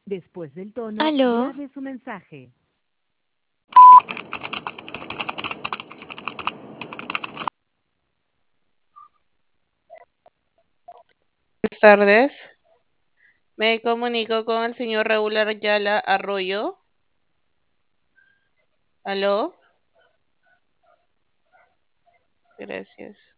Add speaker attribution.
Speaker 1: Después del tono,
Speaker 2: Aló,
Speaker 1: grabe su mensaje.
Speaker 3: Buenas tardes. Me comunico con el señor Raúl Ayala Arroyo. ¿Aló? Gracias.